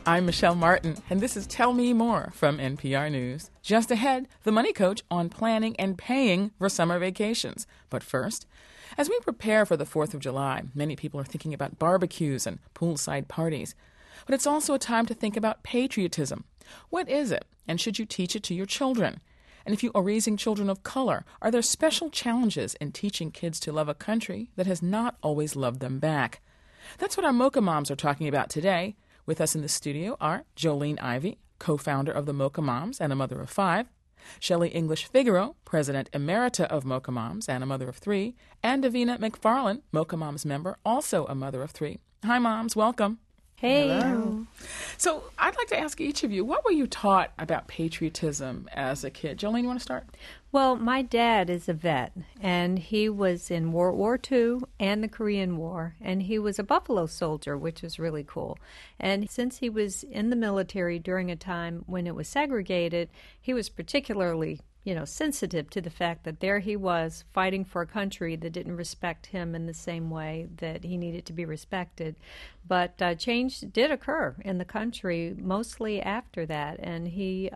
I'm Michelle Martin, and this is Tell Me More from NPR News. Just ahead, the Money Coach on planning and paying for summer vacations. But first, as we prepare for the 4th of July, many people are thinking about barbecues and poolside parties. But it's also a time to think about patriotism. What is it, and should you teach it to your children? And if you are raising children of color, are there special challenges in teaching kids to love a country that has not always loved them back? That's what our Mocha Moms are talking about today. With us in the studio are Jolene Ivey, co-founder of the Mocha Moms and a mother of 5, Shelley English Figaro, president emerita of Mocha Moms and a mother of 3, and Davina McFarland, Mocha Moms member, also a mother of 3. Hi, Moms. Welcome. Hey. Hello. So I'd like to ask each of you, what were you taught about patriotism as a kid? Jolene, you want to start? Well, my dad is a vet, and he was in World War II and the Korean War, and he was a Buffalo Soldier, which was really cool. And since he was in the military during a time when it was segregated, he was particularly sensitive to the fact that there he was fighting for a country that didn't respect him in the same way that he needed to be respected. But change did occur in the country mostly after that, and he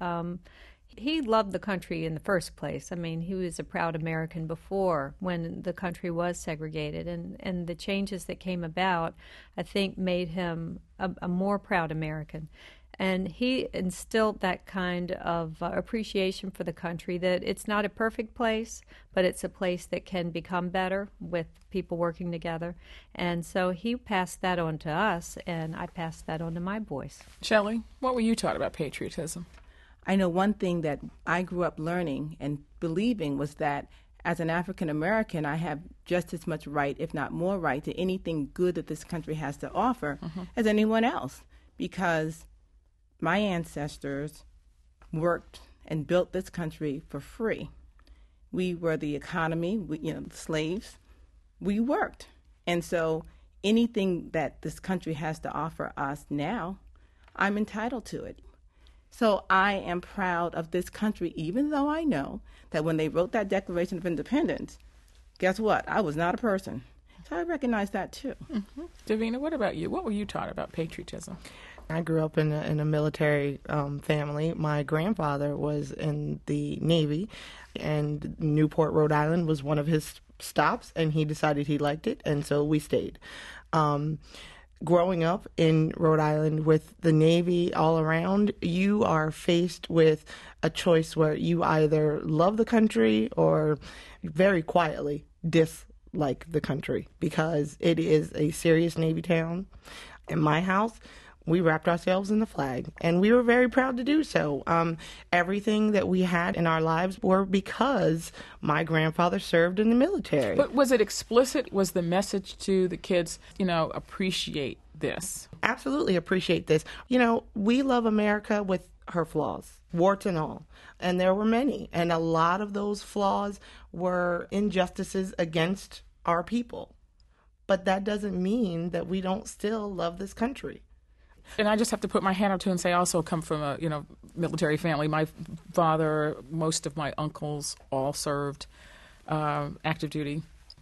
loved the country in the first place. I mean, he was a proud American before when the country was segregated, and the changes that came about, I think, made him a more proud American. And he instilled that kind of appreciation for the country, that it's not a perfect place, but it's a place that can become better with people working together. And so he passed that on to us, and I passed that on to my boys. Shelley, what were you taught about patriotism? I know one thing that I grew up learning and believing was that as an African American, I have just as much right, if not more right, to anything good that this country has to offer as anyone else, because my ancestors worked and built this country for free. We were the economy, the slaves. We worked. And so anything that this country has to offer us now, I'm entitled to it. So I am proud of this country, even though I know that when they wrote that Declaration of Independence, guess what? I was not a person. So I recognize that too. Mm-hmm. Davina, what about you? What were you taught about patriotism? I grew up in a military family. My grandfather was in the Navy, and Newport, Rhode Island was one of his stops, and he decided he liked it, and so we stayed. Growing up in Rhode Island with the Navy all around, you are faced with a choice where you either love the country or very quietly dislike the country, because it is a serious Navy town. In my house, we wrapped ourselves in the flag, and we were very proud to do so. Everything that we had in our lives were because my grandfather served in the military. But was it explicit? Was the message to the kids, appreciate this? Absolutely appreciate this. We love America with her flaws, warts and all. And there were many. And a lot of those flaws were injustices against our people. But that doesn't mean that we don't still love this country. And I just have to put my hand up to and say I also come from a, military family. My father, most of my uncles all served active duty.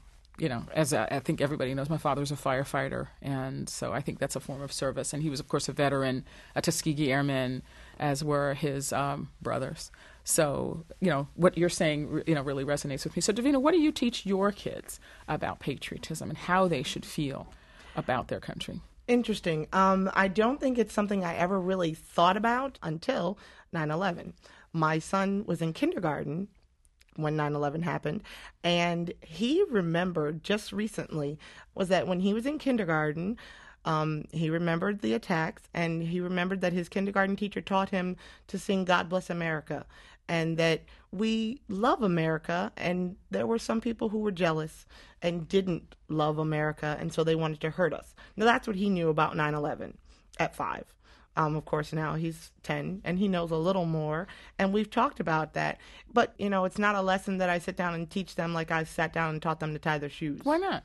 As I think everybody knows, my father's a firefighter, and so I think that's a form of service. And he was, of course, a veteran, a Tuskegee Airman, as were his brothers. So, what you're saying, really resonates with me. So, Davina, what do you teach your kids about patriotism and how they should feel about their country? Interesting. I don't think it's something I ever really thought about until 9/11. My son was in kindergarten when 9/11 happened, and he remembered just recently was that when he was in kindergarten, he remembered the attacks, and he remembered that his kindergarten teacher taught him to sing God Bless America, and that we love America, and there were some people who were jealous and didn't love America, and so they wanted to hurt us. Now, that's what he knew about 9/11 at 5. Of course, now he's 10, and he knows a little more, and we've talked about that. But, it's not a lesson that I sit down and teach them like I sat down and taught them to tie their shoes. Why not?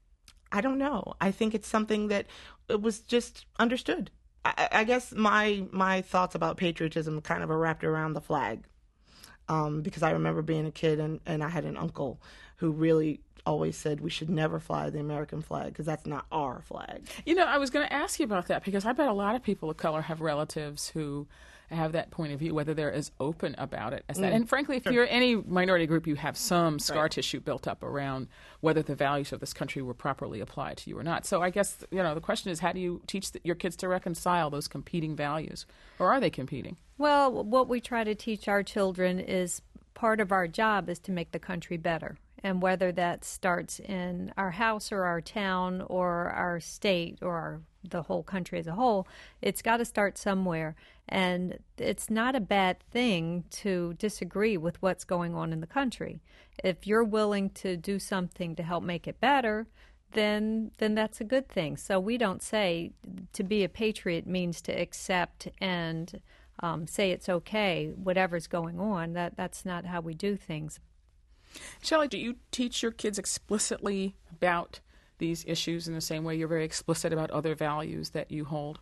I don't know. I think it's something that it was just understood. I guess my thoughts about patriotism kind of are wrapped around the flag. Because I remember being a kid and I had an uncle who really always said we should never fly the American flag because that's not our flag. You know, I was going to ask you about that because I bet a lot of people of color have relatives who have that point of view, whether they're as open about it as that. And frankly, if you're any minority group, you have some scar tissue built up around whether the values of this country were properly applied to you or not. So I guess, you know, the question is, how do you teach your kids to reconcile those competing values? Or are they competing? Well, what we try to teach our children is part of our job is to make the country better. And whether that starts in our house or our town or our state or the whole country as a whole, it's got to start somewhere. And it's not a bad thing to disagree with what's going on in the country. If you're willing to do something to help make it better, then that's a good thing. So we don't say to be a patriot means to accept and say it's okay, whatever's going on. That's not how we do things. Shelley, do you teach your kids explicitly about these issues in the same way you're very explicit about other values that you hold?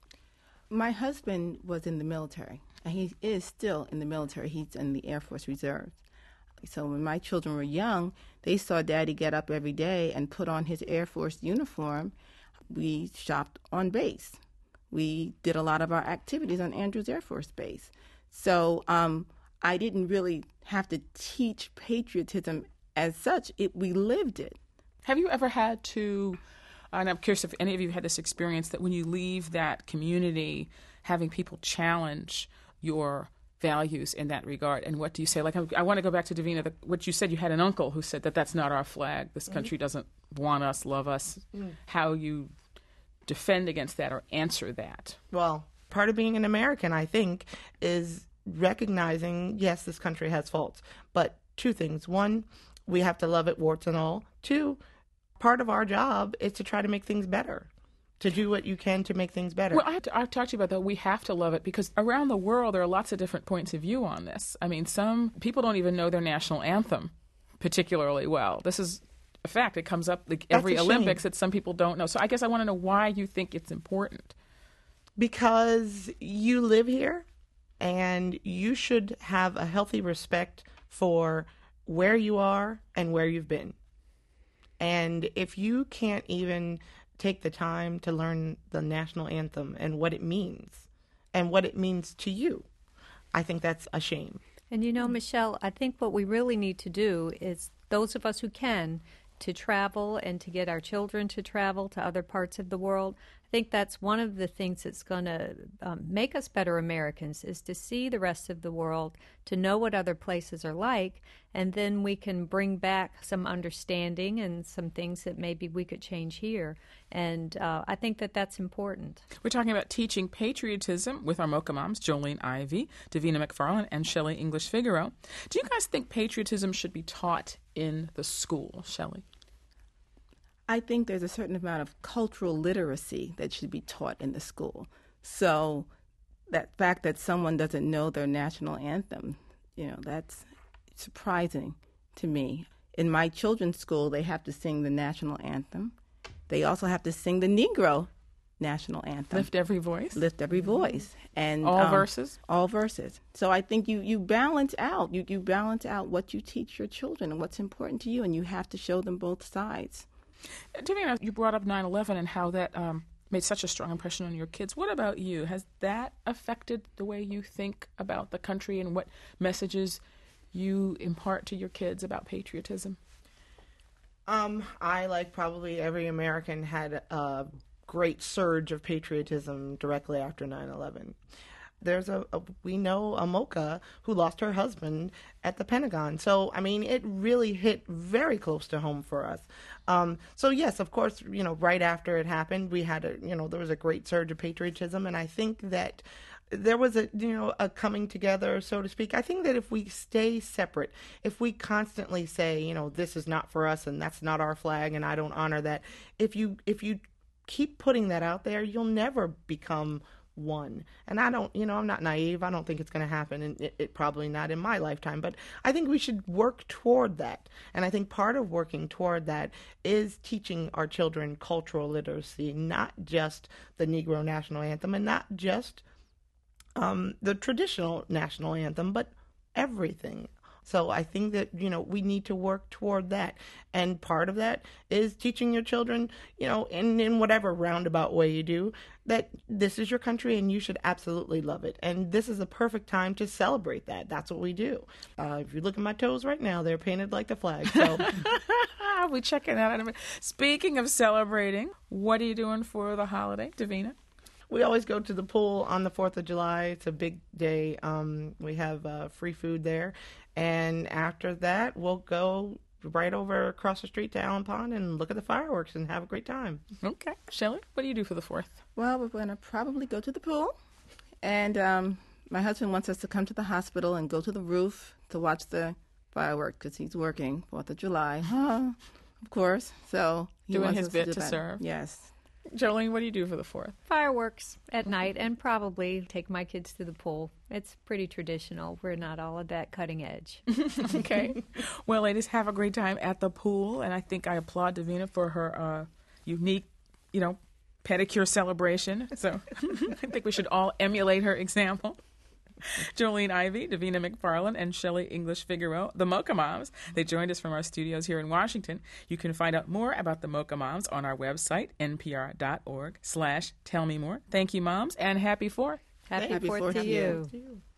My husband was in the military, and he is still in the military. He's in the Air Force Reserve. So when my children were young, they saw Daddy get up every day and put on his Air Force uniform. We shopped on base. We did a lot of our activities on Andrews Air Force Base. So I didn't really have to teach patriotism as such. We lived it. Have you ever had to, and I'm curious if any of you had this experience, that when you leave that community, having people challenge your values in that regard? And what do you say? Like, I want to go back to Davina, what you said. You had an uncle who said that that's not our flag. This country doesn't want us, love us. How you defend against that or answer that? Well, part of being an American, I think, is recognizing, yes, this country has faults, but two things. One, we have to love it, warts and all. Two, part of our job is to try to make things better, to do what you can to make things better. Well, I've talked to you about that. We have to love it because around the world there are lots of different points of view on this. I mean, some people don't even know their national anthem particularly well. This is a fact. It comes up like every Olympics that some people don't know. So I guess I want to know why you think it's important. Because you live here and you should have a healthy respect for where you are and where you've been. And if you can't even take the time to learn the national anthem and what it means to you, I think that's a shame. And you know, Michelle, I think what we really need to do is those of us who can to travel and to get our children to travel to other parts of the world. I think that's one of the things that's going to make us better Americans is to see the rest of the world, to know what other places are like, and then we can bring back some understanding and some things that maybe we could change here. And I think that that's important. We're talking about teaching patriotism with our Mocha moms, Jolene Ivy, Davina McFarland, and Shelley English Figueroa. Do you guys think patriotism should be taught in the school, Shelley? I think there's a certain amount of cultural literacy that should be taught in the school. So that fact that someone doesn't know their national anthem, that's surprising to me. In my children's school, they have to sing the national anthem. They also have to sing the Negro national anthem. Lift every voice? Lift every voice. And all verses? All verses. So I think you balance out. You balance out what you teach your children and what's important to you, and you have to show them both sides. Davina, you brought up 9/11 and how that made such a strong impression on your kids. What about you? Has that affected the way you think about the country and what messages you impart to your kids about patriotism? I, like probably every American, had a great surge of patriotism directly after 9/11. There's we know a Mocha who lost her husband at the Pentagon. So, I mean, it really hit very close to home for us. So, yes, of course, right after it happened, we had there was a great surge of patriotism. And I think that there was a coming together, so to speak. I think that if we stay separate, if we constantly say, this is not for us and that's not our flag and I don't honor that, if you keep putting that out there, you'll never become one. And I don't, I'm not naive. I don't think it's going to happen, and it probably not in my lifetime. But I think we should work toward that. And I think part of working toward that is teaching our children cultural literacy, not just the Negro national anthem and not just the traditional national anthem, but everything. So I think that, we need to work toward that. And part of that is teaching your children, in whatever roundabout way you do, that this is your country and you should absolutely love it. And this is a perfect time to celebrate that. That's what we do. If you look at my toes right now, they're painted like the flag. So we're checking that out. Speaking of celebrating, what are you doing for the holiday, Davina? We always go to the pool on the 4th of July. It's a big day. We have free food there. And after that, we'll go right over across the street to Allen Pond and look at the fireworks and have a great time. Okay. Shelley, what do you do for the 4th? Well, we're going to probably go to the pool. And my husband wants us to come to the hospital and go to the roof to watch the fireworks because he's working 4th of July. Of course. So he doing wants his us bit do to that. serve. Yes. Jolene, what do you do for the 4th? Fireworks at night, and probably take my kids to the pool. It's pretty traditional. We're not all of that cutting edge. Okay. Well, ladies, have a great time at the pool. And I think I applaud Davina for her unique, pedicure celebration. So I think we should all emulate her example. Jolene Ivy, Davina McFarland, and Shelley English Figueroa, the Mocha Moms. They joined us from our studios here in Washington. You can find out more about the Mocha Moms on our website, npr.org/tellmemore. Thank you, Moms, and happy 4th. Happy 4th to you.